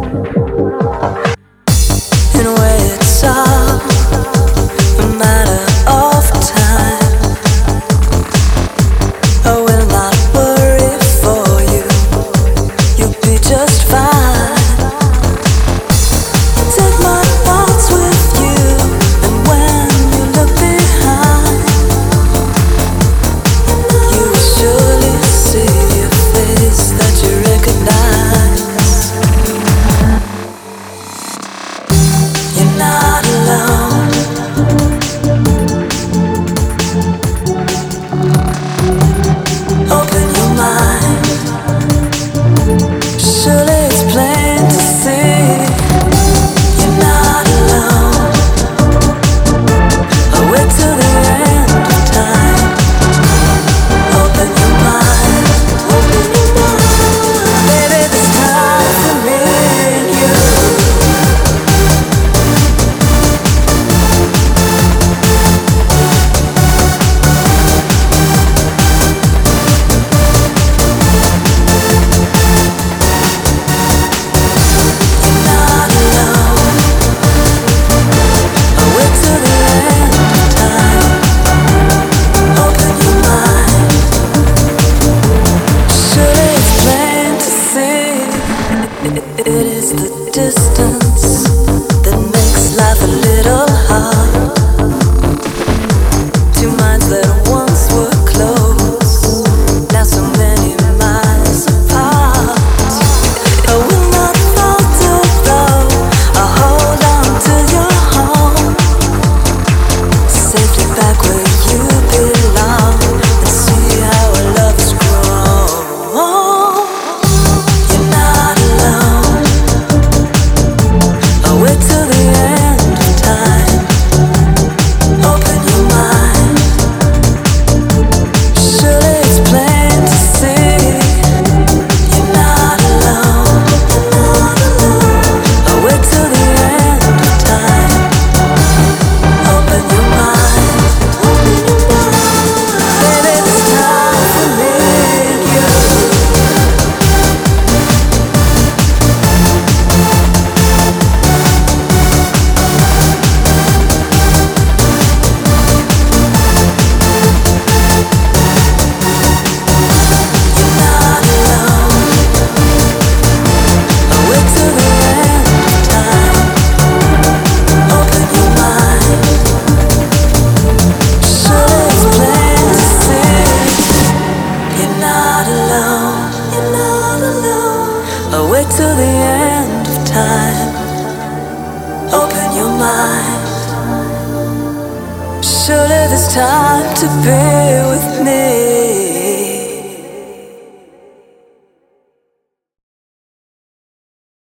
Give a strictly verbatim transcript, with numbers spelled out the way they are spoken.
In a way it's all a matter of time. I will not worry for you. You'll be just fine. Take my thoughts with you, and when you look behind, you will surely see a face that you recognize. You're not alone. Open your mind. Surely it's plain to see. You're not alone. I'll wait till the end of time. Open your mind. Open your mind. Baby, this time for me and you. You're not alone. I'll wait till the end of time. Open your mind. Surely it's plain to see. It is the distance that makes life a little hard. Two minds that once were close, now so many miles apart. I will not falter though. I'll hold on to your home, safely back where you belong, and see how our love has grown. You're not alone. I'll wait till the end of time. Open your mind. Surely it's plain to see. You're not alone. You're not alone. I'll wait till the end of time. Open your mind. Open your mind. Baby, this time for me and you. You're not alone. I'll wait till the end of time. Open your mind. Surely it's plain to see. You're not alone. You're not alone. I'll wait till the end of time. Open your mind. Surely there's time to be